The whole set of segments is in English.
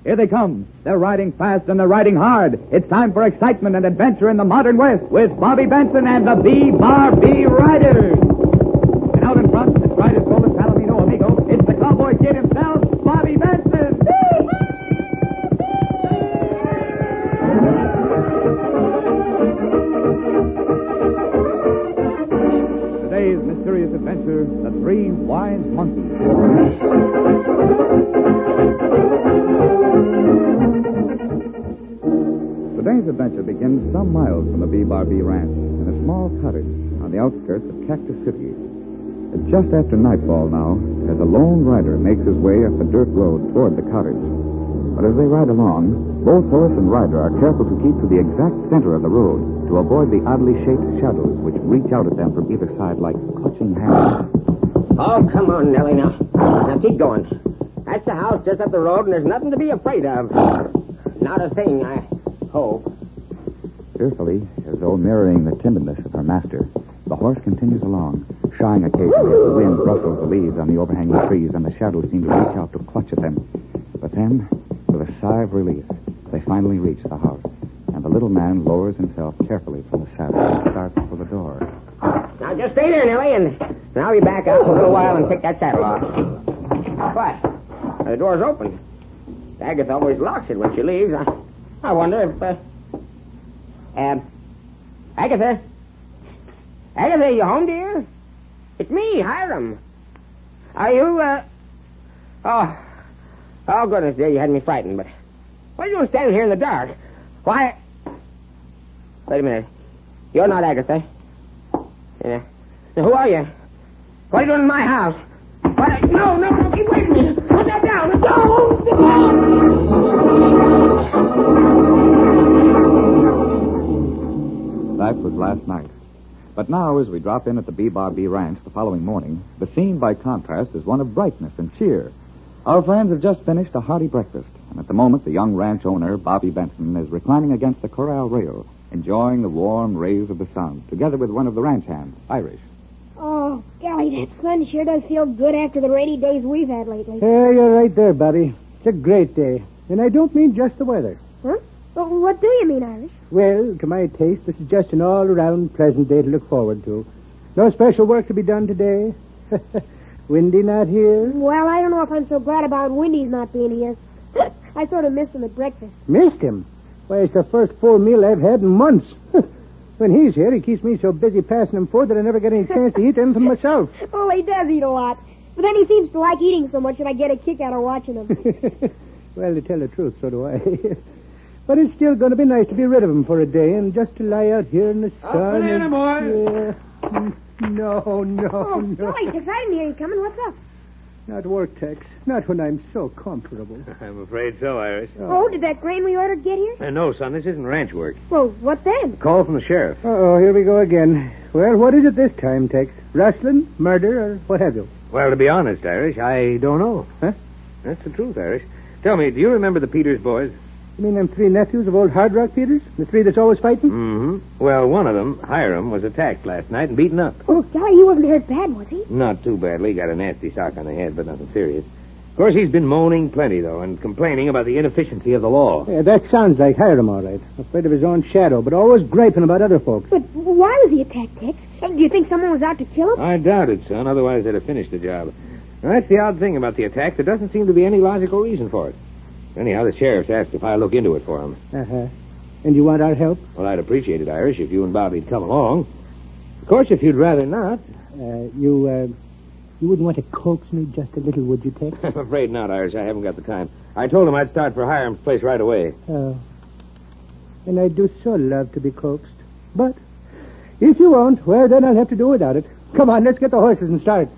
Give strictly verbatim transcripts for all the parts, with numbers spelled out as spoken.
Here they come. They're riding fast and they're riding hard. It's time for excitement and adventure in the modern West with Bobby Benson and the B-Bar B Riders. And out in front, astride his golden Palomino amigo, it's the cowboy kid himself, Bobby Benson. Today's mysterious adventure, The Three Wise Monkeys. Today's adventure begins some miles from the B-Bar B Ranch in a small cottage on the outskirts of Cactus City. It's just after nightfall now as a lone rider makes his way up the dirt road toward the cottage. But as they ride along, both horse and rider are careful to keep to the exact center of the road to avoid the oddly shaped shadows which reach out at them from either side like clutching hands. Oh, come on, Nellie, now. Now, keep going. That's the house just up the road, and there's nothing to be afraid of. Not a thing, I hope. Fearfully, as though mirroring the timidness of her master, the horse continues along, shying occasionally as the wind rustles the leaves on the overhanging trees and the shadows seem to reach out to clutch at them. But then, with a sigh of relief, they finally reach the house, and the little man lowers himself carefully from the saddle and starts for the door. Now, just stay there, Nellie, and I'll be back out in a little while and take that saddle off. What? The door's open. Agatha always locks it when she leaves. I, I wonder if... Uh, uh, Agatha? Agatha, are you home, dear? It's me, Hiram. Are you, uh... Oh, oh, goodness, dear, you had me frightened, but... What are you doing standing here in the dark? Why... Wait a minute. You're not Agatha. Yeah. Now, who are you? What are you doing in my house? What? No, no, no, keep away from me. Put that down. No! That was last night. But now, as we drop in at the B-Bar B Ranch the following morning, the scene, by contrast, is one of brightness and cheer. Our friends have just finished a hearty breakfast, and at the moment, the young ranch owner, Bobby Benson, is reclining against the corral rail, enjoying the warm rays of the sun, together with one of the ranch hands, Irish. Oh, golly, that sun sure does feel good after the rainy days we've had lately. Yeah, you're right there, Bobby. It's a great day. And I don't mean just the weather. Huh? Well, what do you mean, Irish? Well, to my taste, this is just an all-around pleasant day to look forward to. No special work to be done today. Windy not here? Well, I don't know if I'm so glad about Windy's not being here. I sort of missed him at breakfast. Missed him? Why, it's the first full meal I've had in months. When he's here, he keeps me so busy passing him food that I never get any chance to eat anything myself. Well, he does eat a lot. But then he seems to like eating so much that I get a kick out of watching him. Well, to tell the truth, so do I. But it's still going to be nice to be rid of him for a day and just to lie out here in the sun. Up and in, and... boy. Yeah. No, no, oh, no. golly, Tex, I didn't hear you coming. What's up? Not work, Tex. Not when I'm so comfortable. I'm afraid so, Irish. Oh, did that grain we ordered get here? Uh, no, son, this isn't ranch work. Well, what then? Call from the sheriff. Uh-oh, here we go again. Well, what is it this time, Tex? Rustling, murder, or what have you? Well, to be honest, Irish, I don't know. Huh? That's the truth, Irish. Tell me, do you remember the Peters boys? You mean them three nephews of old Hard Rock Peters? The three that's always fighting? Mm-hmm. Well, one of them, Hiram, was attacked last night and beaten up. Oh, golly, he wasn't hurt bad, was he? Not too badly. Got a nasty sock on the head, but nothing serious. Of course, he's been moaning plenty, though, and complaining about the inefficiency of the law. Yeah, that sounds like Hiram, all right. Afraid of his own shadow, but always griping about other folks. But why was he attacked, Tex? Do you think someone was out to kill him? I doubt it, son. Otherwise, they'd have finished the job. Now, that's the odd thing about the attack. There doesn't seem to be any logical reason for it. Anyhow, the sheriff's asked if I'll look into it for him. Uh-huh. And you want our help? Well, I'd appreciate it, Irish, if you and Bobby'd come along. Of course, if you'd rather not. Uh, you, uh, you wouldn't want to coax me just a little, would you, Tex? I'm afraid not, Irish. I haven't got the time. I told him I'd start for Hiram's place right away. Oh. And I do so love to be coaxed. But if you won't, well, then I'll have to do without it. Come on, let's get the horses and start.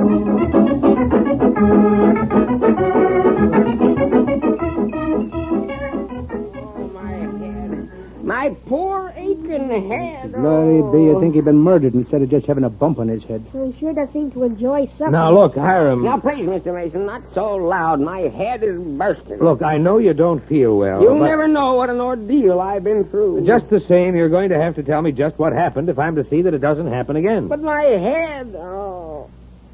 My poor aching head. Glory be, you think he'd been murdered instead of just having a bump on his head. Well, he sure does seem to enjoy suffering. Now, look, Hiram. Now, please, Mister Mason, not so loud. My head is bursting. Look, I know you don't feel well. You'll but never know what an ordeal I've been through. Just the same, you're going to have to tell me just what happened if I'm to see that it doesn't happen again. But my head, oh.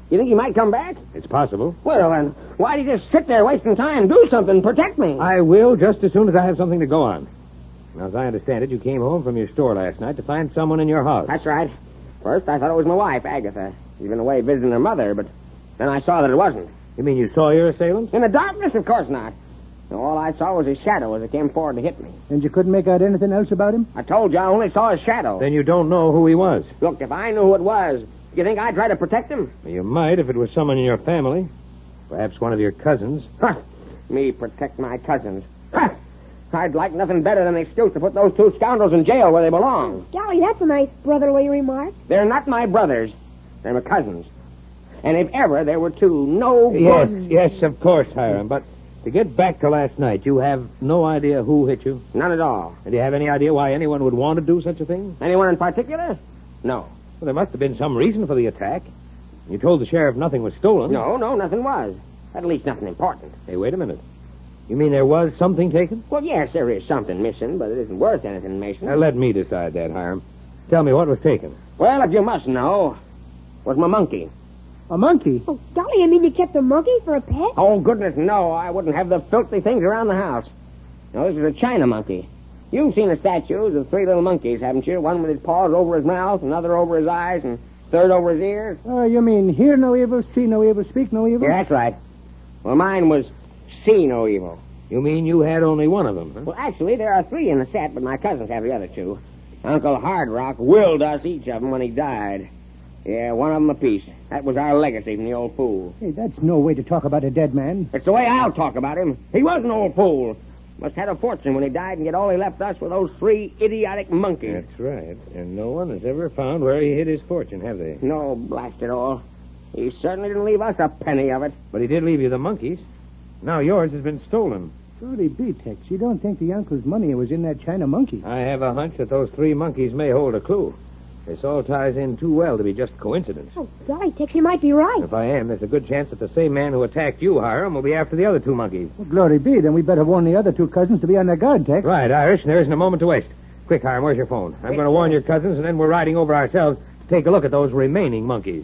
You think he might come back? It's possible. Well, then, why'd he just sit there wasting time? Do something. Protect me. I will just as soon as I have something to go on. Now, as I understand it, you came home from your store last night to find someone in your house. That's right. First, I thought it was my wife, Agatha. She's been away visiting her mother, but then I saw that it wasn't. You mean you saw your assailant? In the darkness, of course not. All I saw was his shadow as it came forward to hit me. And you couldn't make out anything else about him? I told you I only saw his shadow. Then you don't know who he was. Look, if I knew who it was, you think I'd try to protect him? You might if it was someone in your family. Perhaps one of your cousins. Huh. Me protect my cousins. Huh. I'd like nothing better than an excuse to put those two scoundrels in jail where they belong. Golly, that's a nice brotherly remark. They're not my brothers. They're my cousins. And if ever there were two no good... Yes, yes, of course, Hiram. But to get back to last night, you have no idea who hit you? None at all. And do you have any idea why anyone would want to do such a thing? Anyone in particular? No. Well, there must have been some reason for the attack. You told the sheriff nothing was stolen. No, no, nothing was. At least nothing important. Hey, wait a minute. You mean there was something taken? Well, yes, there is something missing, but it isn't worth anything, Mason. Now, let me decide that, Hiram. Tell me what was taken. Well, if you must know, was my monkey. A monkey? Oh, golly, you mean you kept a monkey for a pet? Oh, goodness, no. I wouldn't have the filthy things around the house. No, this is a China monkey. You've seen the statues of three little monkeys, haven't you? One with his paws over his mouth, another over his eyes, and third over his ears. Oh, you mean hear no evil, see no evil, speak no evil? Yeah, that's right. Well, mine was see no evil. You mean you had only one of them, huh? Well, actually, there are three in the set, but my cousins have the other two. Uncle Hard Rock willed us each of them when he died. Yeah, one of them apiece. That was our legacy from the old fool. Hey, that's no way to talk about a dead man. It's the way I'll talk about him. He was an old fool. Must have had a fortune when he died, and yet all he left us were those three idiotic monkeys. That's right. And no one has ever found where he hid his fortune, have they? No, blast it all. He certainly didn't leave us a penny of it. But he did leave you the monkeys. Now yours has been stolen. Surely, B-Tex, you don't think the uncle's money was in that China monkey? I have a hunch that those three monkeys may hold a clue. This all ties in too well to be just coincidence. Oh, golly, Tex, you might be right. If I am, there's a good chance that the same man who attacked you, Hiram, will be after the other two monkeys. Well, glory be. Then we better warn the other two cousins to be on their guard, Tex. Right, Irish, and there isn't a moment to waste. Quick, Hiram, where's your phone? I'm going to warn your cousins, and then we're riding over ourselves to take a look at those remaining monkeys.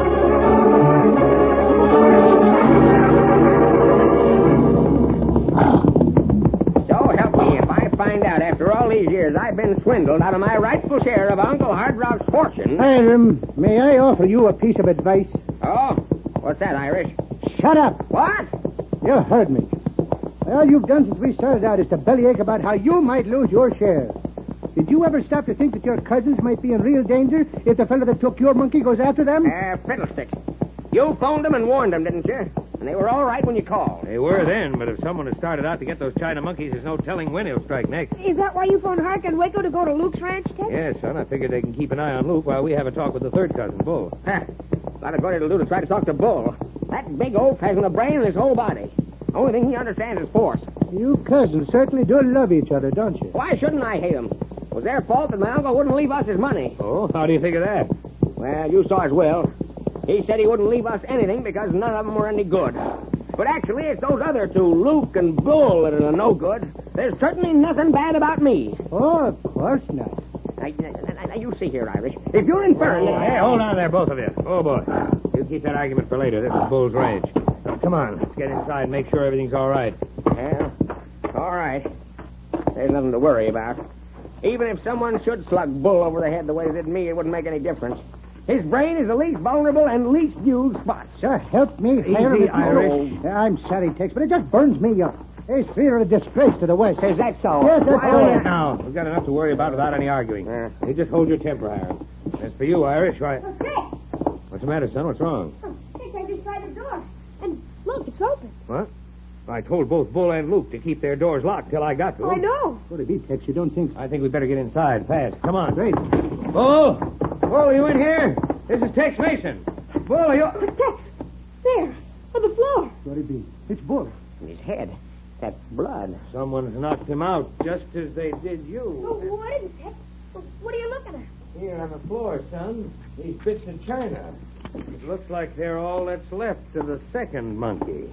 Find out after all these years I've been swindled out of my rightful share of Uncle Hard Rock's fortune. Hiram, may I offer you a piece of advice? Oh? What's that, Irish? Shut up. What? You heard me. All you've done since we started out is to bellyache about how you might lose your share. Did you ever stop to think that your cousins might be in real danger if the fellow that took your monkey goes after them? Uh, fiddlesticks. You phoned them and warned them, didn't you? And they were all right when you called. They were then, but if someone has started out to get those China monkeys, there's no telling when he'll strike next. Is that why you phoned Hark and Waco to go to Luke's ranch, Tex? Yes, son. I figured they can keep an eye on Luke while we have a talk with the third cousin, Bull. Ha! A lot of good it'll do to try to talk to Bull. That big oaf hasn't a brain in his whole body. The only thing he understands is force. You cousins certainly do love each other, don't you? Why shouldn't I hate him? It was their fault that my uncle wouldn't leave us his money. Oh, how do you figure that? Well, you saw his will. He said he wouldn't leave us anything because none of them were any good. But actually, it's those other two, Luke and Bull, that are the no goods. There's certainly nothing bad about me. Oh, of course not. Now, now, now, you see here, Irish. If you're inferring that... Hey, hold on there, both of you. Oh, boy. You keep that argument for later. This is Bull's ranch. Now, come on. Let's get inside and make sure everything's all right. Well, all right. There's nothing to worry about. Even if someone should slug Bull over the head the way they did me, it wouldn't make any difference. His brain is the least vulnerable and least used spot. Sir, help me. Easy, Irish. Oh, I'm sorry, Tex, but it just burns me up. These three are a disgrace to the West. Is that so? Yes, that's Why, so. uh, Now, we've got enough to worry about without any arguing. Uh. You just hold your temper, Hiram. As for you, Irish, why... Oh, Tex! What's the matter, son? What's wrong? Oh, Tex, I just tried the door. And look, it's open. What? I told both Bull and Luke to keep their doors locked till I got to them. Oh, I know. What it be, Tex? You don't think... I think we better get inside fast. Come on. Great. Bull! Bull, you in here? This is Tex Mason. Bull, you... But Tex, there, on the floor. What it be? It's Bull. His head. That's blood. Someone's knocked him out, just as they did Oh, you. what is it, Tex? What are you looking at? Here on the floor, son. These bits of china. It looks like they're all that's left of the second monkey.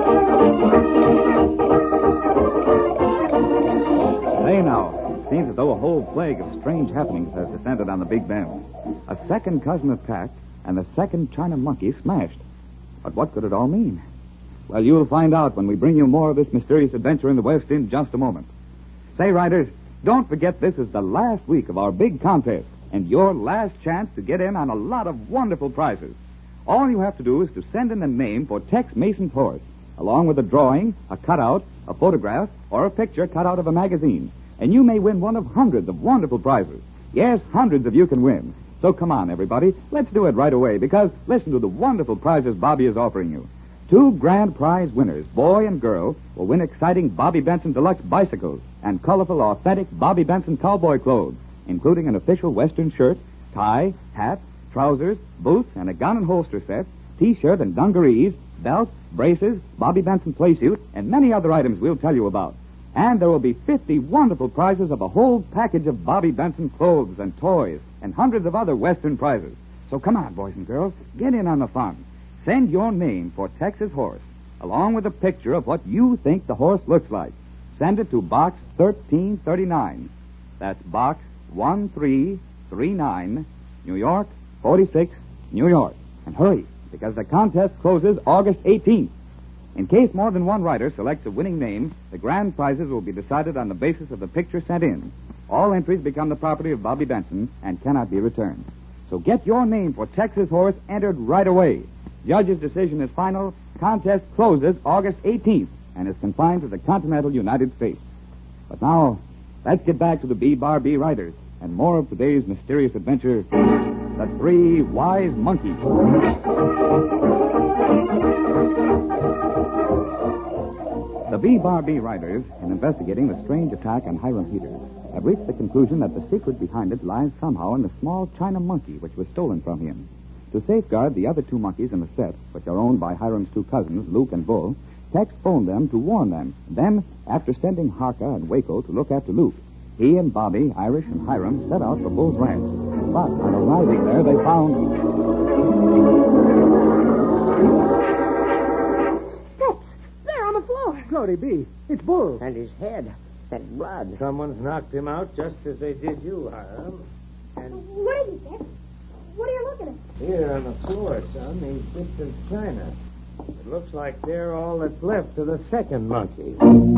Say now, seems as though whole plague of strange happenings has descended on the Big Bend. A second cousin attacked, and the second China monkey smashed. But what could it all mean? Well, you'll find out when we bring you more of this mysterious adventure in the West in just a moment. Say, riders, don't forget this is the last week of our big contest, and your last chance to get in on a lot of wonderful prizes. All you have to do is to send in a name for Tex Mason's horse, along with a drawing, a cutout, a photograph, or a picture cut out of a magazine. And you may win one of hundreds of wonderful prizes. Yes, hundreds of you can win. So come on, everybody. Let's do it right away, because listen to the wonderful prizes Bobby is offering you. Two grand prize winners, boy and girl, will win exciting Bobby Benson deluxe bicycles and colorful, authentic Bobby Benson cowboy clothes, including an official Western shirt, tie, hat, trousers, boots, and a gun and holster set, T-shirt and dungarees, belt, braces, Bobby Benson playsuit, and many other items we'll tell you about. And there will be fifty wonderful prizes of a whole package of Bobby Benson clothes and toys and hundreds of other Western prizes. So come on, boys and girls, get in on the fun. Send your name for Tex's horse, along with a picture of what you think the horse looks like. Send it to Box thirteen thirty-nine. That's Box one three three nine, New York, forty-six, New York. And hurry, because the contest closes August eighteenth. In case more than one writer selects a winning name, the grand prizes will be decided on the basis of the picture sent in. All entries become the property of Bobby Benson and cannot be returned. So get your name for Texas horse entered right away. Judge's decision is final. Contest closes August eighteenth and is confined to the continental United States. But now, let's get back to the B Bar B Riders and more of today's mysterious adventure, The Three Wise Monkeys. The B Bar B Riders, in investigating the strange attack on Hiram Peters, have reached the conclusion that the secret behind it lies somehow in the small China monkey which was stolen from him. To safeguard the other two monkeys in the set, which are owned by Hiram's two cousins, Luke and Bull, Tex phoned them to warn them. Then, after sending Harka and Waco to look after Luke, he and Bobby, Irish, and Hiram set out for Bull's ranch. But on arriving there, they found... Tex, there on the floor. Glory be. It's Bull. And his head. That blood. Someone's knocked him out just as they did you, Hiram. And What is it, Tex? What are you looking at? here on the floor, son, these bits of china. It looks like they're all that's left of the second monkey.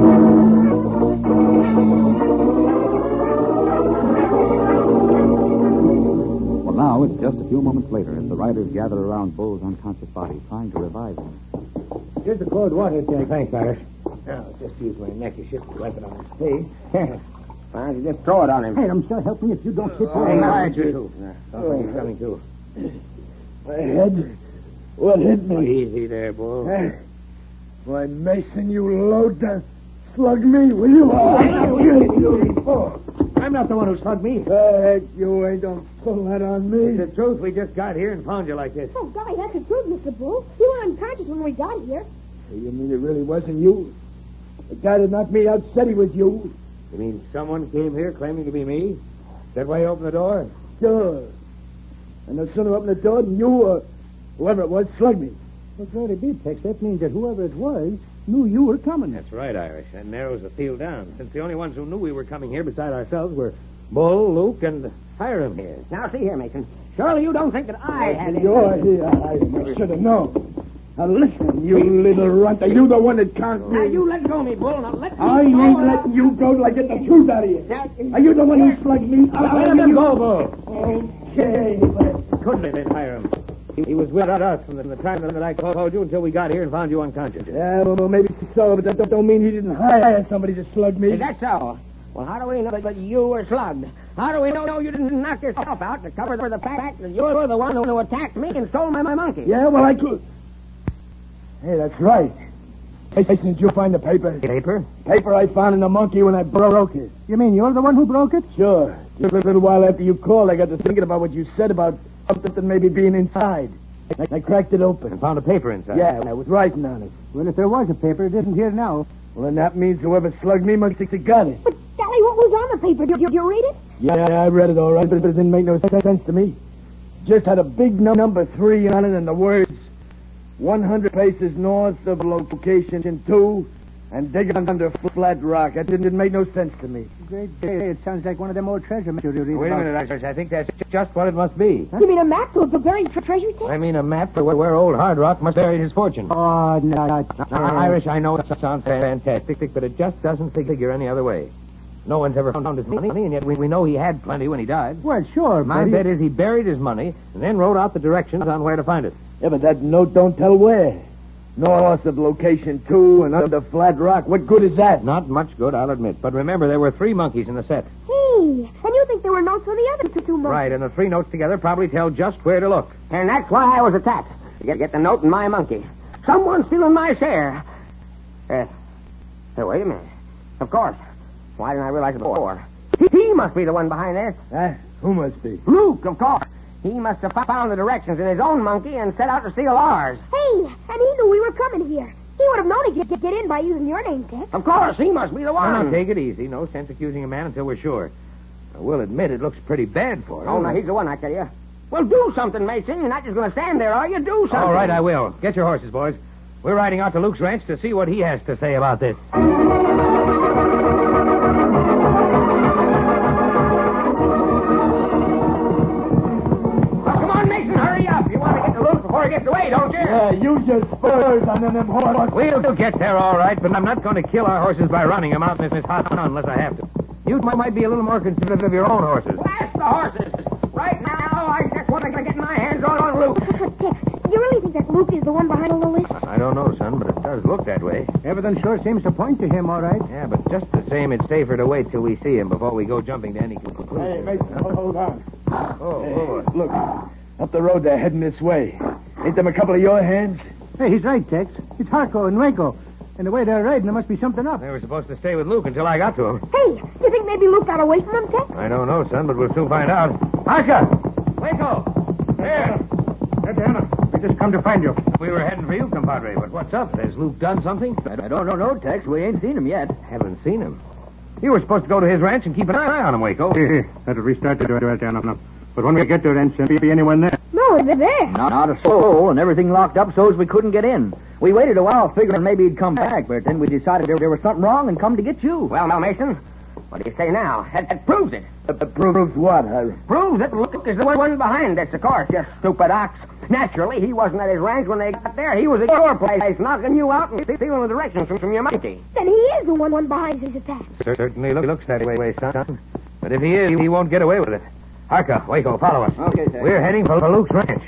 Well, now it's just a few moments later as the riders gather around Bull's unconscious body, trying to revive him. Here's the cold water, Tex. Thanks, Irish. Now, just use my neckerchief to wipe it on his face. Why don't you just throw it on him? Hiram, sir, help me if you don't hit Oh, him. now, you too. Oh, he's coming too. My head? What hit Oh, me? easy there, Bull. Eh? Why, Mason, you load to slug me, will you? I'm not the one who slugged me. Heck, you ain't gonna pull that on me. It's the truth. We just got here and found you like this. Oh, golly, that's the truth, Mister Bull. You were unconscious when we got here. You mean it really wasn't you? The guy that knocked me out said he was you. You mean someone came here claiming to be me? Is that why you opened the door? Sure. And no sooner opened the door than you or whoever it was slugged me. Well, glory be, Tex. That means that whoever it was knew you were coming. That's right, Irish. That narrows the field down, since the only ones who knew we were coming here beside ourselves were Bull, Luke, and Hiram here. Now, see here, Mason. Surely you don't think that I had any... You're here. I should have known. Now, listen, you little runt. Are you the one that can't Now, me? you let go of me, Bull. Now, let me I go. ain't letting you go till I get the truth out of you. Now, Are you the one who slugged me? Now, let him go, Bull. Okay, but... Couldn't have been Hiram. He, he was with us from the, from the time that I called you until we got here and found you unconscious. Yeah, well, well, maybe so, but that don't- don't mean he didn't hire somebody to slug me. Is that so? Well, how do we know that you were slugged? How do we know you didn't knock yourself out to cover the fact that you were the one who attacked me and stole my, my monkey? Yeah, well, I could... Hey, that's right. Hey, did you find the paper? Paper? Paper I found in the monkey when I broke it. You mean you're the one who broke it? Sure. Just a little while after you called, I got to thinking about what you said about something maybe being inside. I, I cracked it open. And found a paper inside. Yeah, I was writing on it. Well, if there was a paper, it isn't here now. Well, then that means whoever slugged me must have got it. But, golly, what was on the paper? Did you, did you read it? Yeah, I read it all right, but it didn't make no sense to me. Just had a big num- number three on it and the words one hundred paces north of location two, And digging under flat rock. That didn't, didn't make no sense to me. Great day. It sounds like one of them old treasure maps you read Wait a about. minute, Irish. I think that's just what it must be. You mean a map to a buried tre- treasure, Tex? I mean a map for where, where old Hard Rock must bury his fortune. Oh, no. Now, Irish, I know it sounds fantastic, but it just doesn't figure any other way. No one's ever found his money, and yet we, we know he had plenty when he died. Well, sure, My but bet he- is he buried his money and then wrote out the directions on where to find it. Yeah, but that note don't tell where. North of location two and under flat rock. What good is that? Not much good, I'll admit. But remember, there were three monkeys in the set. Hey, and you think there were notes for the other two, two monkeys? Right, and the three notes together probably tell just where to look. And that's why I was attacked. To get, get the note and my monkey. Someone's stealing my share. Uh, hey, wait a minute. Of course. Why didn't I realize it before? He, he must be the one behind this. Huh? Who must be? Luke, of course. He must have found the directions in his own monkey and set out to steal ours. Hey, and he knew we were coming here. He would have known he could get in by using your name, Tex. Of course, he must be the one. Now, now, take it easy. No sense accusing a man until we're sure. I will admit it looks pretty bad for him. Oh, no, he's the one, I tell you. Well, do something, Mason. You're not just going to stand there, are you? Do something. All right, I will. Get your horses, boys. We're riding out to Luke's ranch to see what he has to say about this. Before he gets away, don't you? Yeah, use your spurs on them horses. We'll get there all right, but I'm not going to kill our horses by running them out in this hot sun unless I have to. You might, might be a little more considerate of your own horses. Blast the horses! Right now, I just want to get my hands on, on Luke. Tex, do you really think that Luke is the one behind all this? I don't know, son, but it does look that way. Everything sure seems to point to him, all right. Yeah, but just the same, it's safer to wait till we see him before we go jumping to any conclusion. Hey, Mason, hold, hold on. Oh, Hey, oh. look, up the road they're heading this way. Ain't them a couple of your hands? Hey, he's right, Tex. It's Harco and Waco. And the way they're riding, there must be something up. They were supposed to stay with Luke until I got to him. Hey, you think maybe Luke got away from him, Tex? I don't know, son, but we'll soon find out. Arca! Waco! There! Diana, we just come to find you. We were heading for you, compadre, but what's up? Has Luke done something? I don't know, Tex. We ain't seen him yet. Haven't seen him. You were supposed to go to his ranch and keep an eye on him, Waco. Here, here. That'll restart the door, Diana. No. But when we get to the ranch, there'll be anyone there. No, they're there. Not, not a soul, and everything locked up so's we couldn't get in. We waited a while figuring maybe he'd come back, but then we decided there, there was something wrong and come to get you. Well, now, Mason, what do you say now? That, that proves it. That proves what, Harry? Proves that Luke is the one behind this, of course. You stupid ox. Naturally, he wasn't at his ranch when they got there. He was at your place, knocking you out and stealing the directions from, from your monkey. Then he is the one, one behind his attack. Certainly look, looks that way, son. But if he is, he won't get away with it. Harka, Waco, follow us. Okay, Tex. We're heading for Luke's ranch.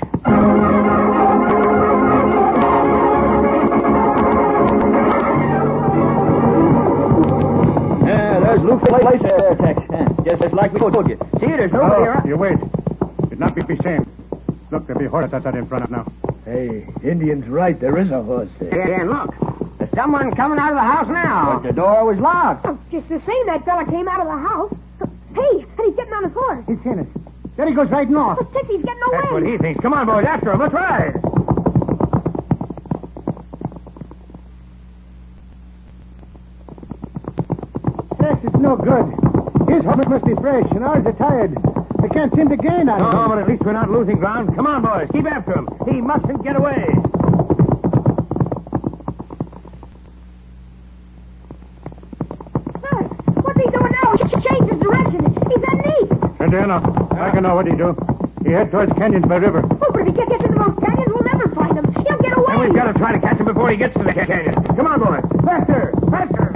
Yeah, there's Luke's place there, Tex. Yeah, just, just like we told you. See, there's nobody around. You wait. It not be the same. Look, there'll be horses outside in front of now. Hey, Indian's right. There is a horse there. Yeah, and look, there's someone coming out of the house now. But the door was locked. Oh, just the same, that fella came out of the house. Hey, and he's getting on his horse. He's seen us. There he goes riding off. Oh, Tex, he's getting away. That's what he thinks. Come on, boys, after him. Let's ride. Tex, it's no good. His horse must be fresh, and ours are tired. I can't seem to gain on him. Oh, but at least we're not losing ground. Come on, boys. Keep after him. He mustn't get away. Huh, what's he doing now? He should change his direction. He's heading east. Indiana, I can know what he do. He head towards canyons by river. Oh, but if he gets into those canyons, we'll never find him. He'll get away. And we've got to try to catch him before he gets to the canyon. Come on, boys. Faster! Faster!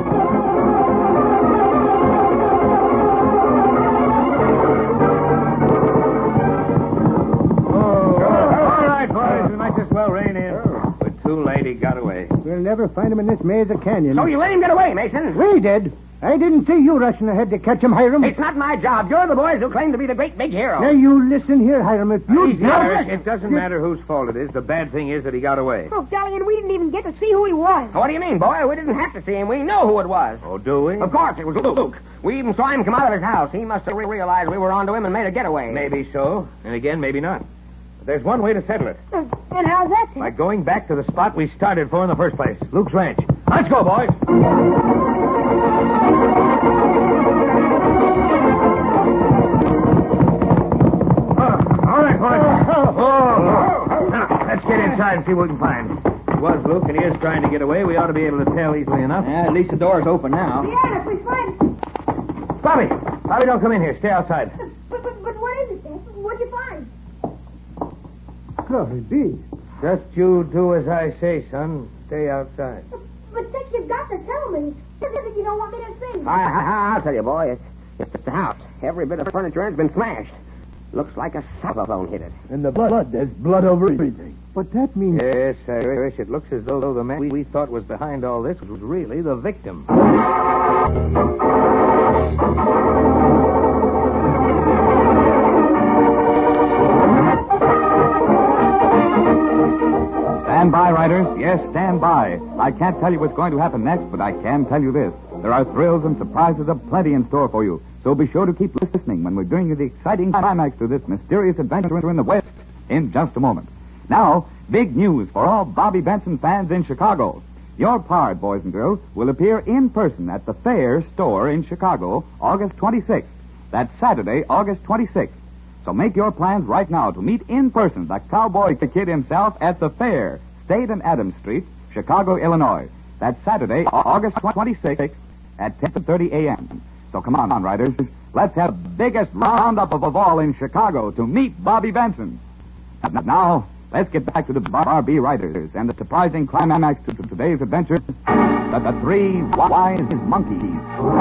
All right, boys. We might just well rein in. But too late, he got away. We'll never find him in this maze of canyon. So you let him get away, Mason. We did. I didn't see you rushing ahead to catch him, Hiram. It's not my job. You're the boys who claim to be the great big hero. Now, you listen here, Hiram. If you Easy, Irish. It doesn't matter whose fault it is. The bad thing is that he got away. Oh, golly, and we didn't even get to see who he was. What do you mean, boy? We didn't have to see him. We know who it was. Oh, do we? Of course, it was Luke. We even saw him come out of his house. He must have re- realized we were onto him and made a getaway. Maybe so. And again, maybe not. But there's one way to settle it. Uh, and how's that, Tex? By going back to the spot we started for in the first place, Luke's ranch. Let's go, boys. Oh, all right, boys. Oh, oh. Now, let's get inside and see what we can find. was Luke, and he is trying to get away, we ought to be able to tell easily enough. Yeah, at least the door's open now. Yeah, if we find... Bobby! Bobby, don't come in here. Stay outside. But, but, but what is it, Dad? What'd you find? Glory be. Just you do as I say, son. Stay outside. But, but Tex, you've got to tell me. What is it you don't want me to see? I, I, I'll tell you, boy. It's, it's the house. Every bit of furniture has been smashed. Looks like a cyclone hit it. And the blood, there's blood over everything. But that means... Yes, Irish. It looks as though the man we, we thought was behind all this was really the victim. Stand by, riders. Yes, stand by. I can't tell you what's going to happen next, but I can tell you this. There are thrills and surprises aplenty in store for you. So be sure to keep listening when we bring you the exciting climax to this mysterious adventure in the West in just a moment. Now, big news for all Bobby Benson fans in Chicago. Your part, boys and girls, will appear in person at the Fair store in Chicago, August twenty-sixth. That's Saturday, August twenty-sixth. So make your plans right now to meet in person the cowboy kid himself at the Fair, State and Adams Streets, Chicago, Illinois. That's Saturday, August twenty-sixth at ten thirty a.m. So come on, riders. Let's have the biggest roundup of all in Chicago to meet Bobby Benson. Now, let's get back to the B R B riders and the surprising climax to today's adventure, the, the Three Wise Monkeys.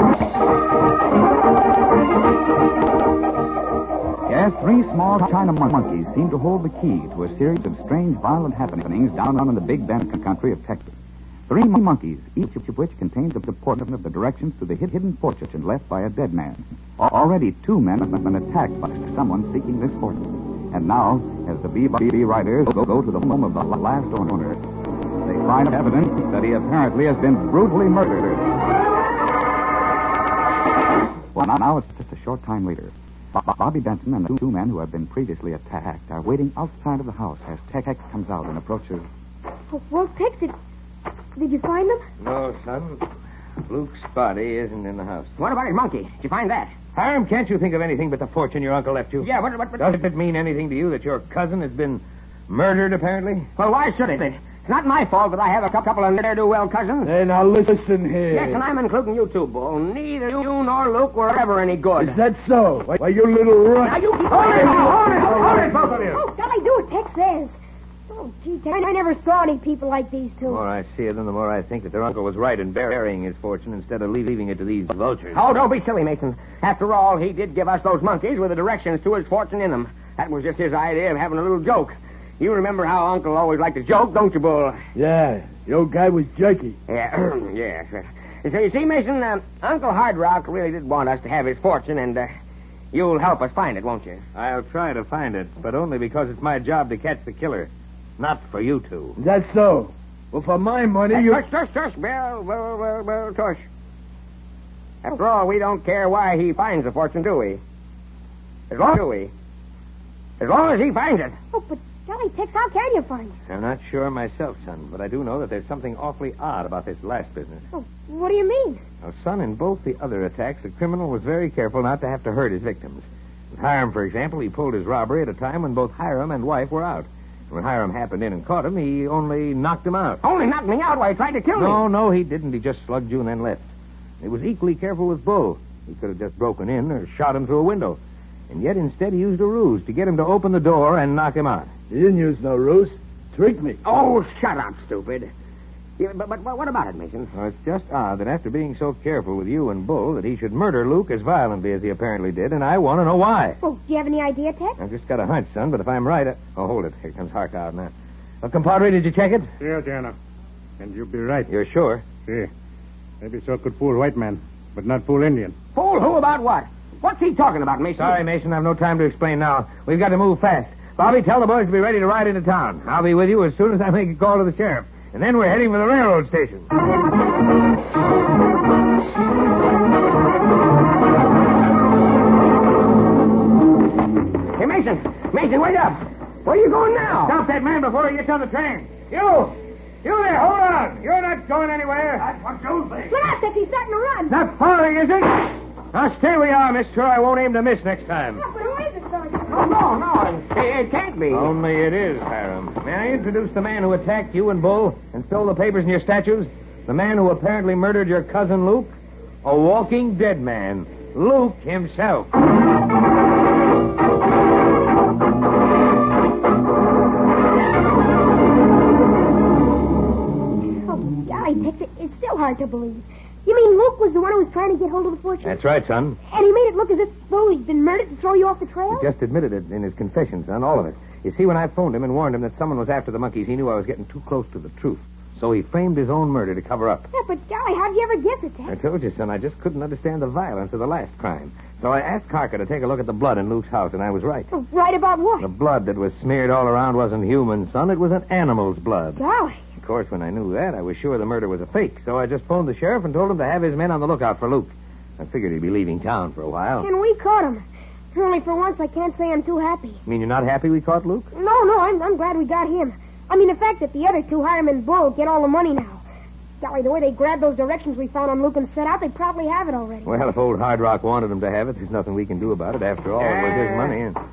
Yes, three small China mon- monkeys seem to hold the key to a series of strange violent happenings down in the Big Bend country of Texas. Three monkeys, each of which contains a portion of the directions to the hidden fortune left by a dead man. Already two men have been attacked by someone seeking this fortune. And now, as the B B riders go, go to the home of the last owner, they find evidence that he apparently has been brutally murdered. Well, now, now it's just a short time later. Bobby Benson and the two men who have been previously attacked are waiting outside of the house as Tex comes out and approaches. Oh, well, Tex, did, did you find them? No, son. Luke's body isn't in the house. What about his monkey? Did you find that? Hiram, can't you think of anything but the fortune your uncle left you? Yeah, what... what, what... Does it mean anything to you that your cousin has been murdered, apparently? Well, why should it? It's not my fault that I have a couple of ne'er-do-well cousins. Hey, now listen here. Yes, and I'm including you too, Bull. Neither you nor Luke were ever any good. Is that so? Why, you little runt. Now, you keep... Hold it, hold it, hold it, both of you. Oh, golly, do what Tex says. Oh, gee, Tex, I never saw any people like these two. The more I see it, and the more I think that their uncle was right in burying his fortune instead of leaving it to these vultures. Oh, don't be silly, Mason. After all, he did give us those monkeys with the directions to his fortune in them. That was just his idea of having a little joke. You remember how Uncle always liked to joke, don't you, Bull? Yeah, the old guy was jerky. Yeah, yes. So you see, Mason, uh, Uncle Hard Rock really did want us to have his fortune, and uh, you'll help us find it, won't you? I'll try to find it, but only because it's my job to catch the killer. Not for you two. Is that so? Well, for my money, Uh, you... tush, tush, tush, Bill, Bill, Bill, Bill, tush. After all, we don't care why he finds the fortune, do we? As long as we. As long as he finds it. Oh, but golly, Tex, how can you find it? I'm not sure myself, son, but I do know that there's something awfully odd about this last business. Oh, what do you mean? Now, son, in both the other attacks, the criminal was very careful not to have to hurt his victims. With Hiram, for example, he pulled his robbery at a time when both Hiram and wife were out. When Hiram happened in and caught him, he only knocked him out. Only knocked me out while he tried to kill me. No, no, he didn't. He just slugged you and then left. He was equally careful with Bull. He could have just broken in or shot him through a window. And yet instead he used a ruse to get him to open the door and knock him out. He didn't use no ruse. Tricked me. Oh, shut up, stupid. Yeah, but, but, but what about it, Mason? Well, it's just odd that after being so careful with you and Bull that he should murder Luke as violently as he apparently did, and I want to know why. Oh, do you have any idea, Tex? I've just got a hunch, son, but if I'm right... I... Oh, hold it. Here comes Hark out now. Well, compadre, did you check it? Yes, Anna. And you'll be right. You're sure? See. Maybe so could fool white man, but not fool Indian. Fool who about what? What's he talking about, Mason? Sorry, Mason, I've no time to explain now. We've got to move fast. Bobby, tell the boys to be ready to ride into town. I'll be with you as soon as I make a call to the sheriff. And then we're heading for the railroad station. Hey, Mason. Mason, wait up. Where are you going now? Stop that man before he gets on the train. You! You there, hold on. You're not going anywhere. That's what you think. Look out, Tex, he's starting to run. Not falling, is it? Now stay where you are, mister. I won't aim to miss next time. Yeah, but who is it, Sergeant? Oh, no, no, it, it can't be. Only it is, Hiram. May I introduce the man who attacked you and Bull and stole the papers in your statues? The man who apparently murdered your cousin Luke? A walking dead man. Luke himself. Oh, golly, Tex, it, it's still hard to believe. You mean Luke was the one who was trying to get hold of the fortune? That's right, son. And he made it look as if Bull had been murdered to throw you off the trail? He just admitted it in his confession, son, all of it. You see, when I phoned him and warned him that someone was after the monkeys, he knew I was getting too close to the truth. So he framed his own murder to cover up. Yeah, but golly, how'd you ever guess it, Tex? I told you, son, I just couldn't understand the violence of the last crime. So I asked Carker to take a look at the blood in Luke's house, and I was right. Oh, right about what? The blood that was smeared all around wasn't human, son. It was an animal's blood. Golly. Of course, when I knew that, I was sure the murder was a fake. So I just phoned the sheriff and told him to have his men on the lookout for Luke. I figured he'd be leaving town for a while. And we caught him. Only for once, I can't say I'm too happy. You mean you're not happy we caught Luke? No, no, I'm, I'm glad we got him. I mean, the fact that the other two, Hiram and Bull, get all the money now. Golly, the way they grabbed those directions we found on Luke and set out, they probably have it already. Well, if old Hard Rock wanted him to have it, there's nothing we can do about it. After all, it was his money. And...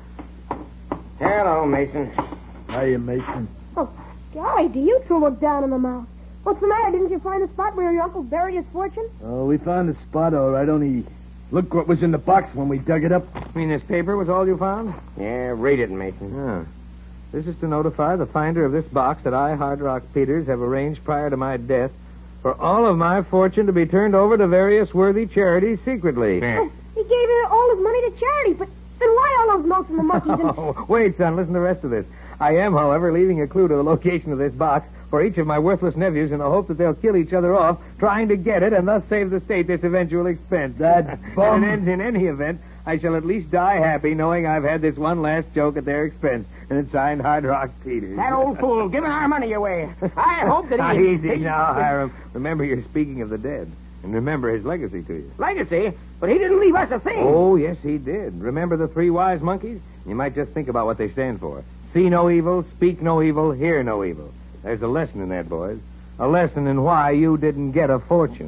Hello, Mason. Hiya, Mason. Oh, golly, do you two look down in the mouth? What's the matter? Didn't you find the spot where your uncle buried his fortune? Oh, we found the spot, all right, only look what was in the box when we dug it up. You mean this paper was all you found? Yeah, read it, Mason. Yeah. This is to notify the finder of this box that I, Hard Rock Peters, have arranged prior to my death for all of my fortune to be turned over to various worthy charities secretly. Oh, he gave uh, all his money to charity, but then why all those notes and the monkeys and... Oh, wait, son, listen to the rest of this. I am, however, leaving a clue to the location of this box for each of my worthless nephews in the hope that they'll kill each other off trying to get it and thus save the state this eventual expense. That bum... And it ends in any event, I shall at least die happy knowing I've had this one last joke at their expense. And it's signed Hard Rock Peters. That old fool giving our money away. I hope that he... Easy now, Hiram. Remember, you're speaking of the dead. And remember his legacy to you. Legacy? But he didn't leave us a thing. Oh, yes, he did. Remember the three wise monkeys? You might just think about what they stand for. See no evil, speak no evil, hear no evil. There's a lesson in that, boys. A lesson in why you didn't get a fortune.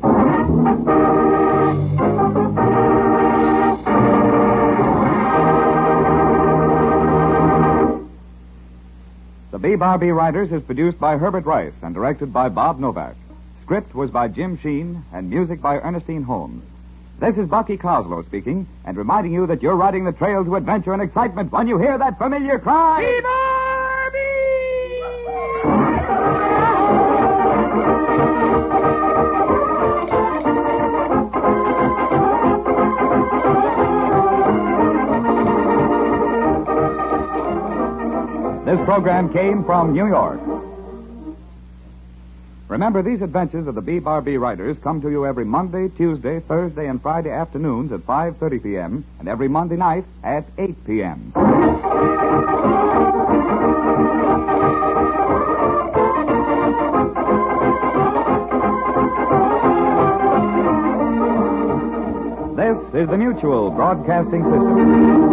The B Bar B Riders is produced by Herbert Rice and directed by Bob Novak. Script was by Jim Sheen and music by Ernestine Holmes. This is Bucky Coslow speaking and reminding you that you're riding the trail to adventure and excitement when you hear that familiar cry. This program came from New York. Remember, these adventures of the B Bar B Riders come to you every Monday, Tuesday, Thursday, and Friday afternoons at five thirty p.m. and every Monday night at eight p.m. This is the Mutual Broadcasting System.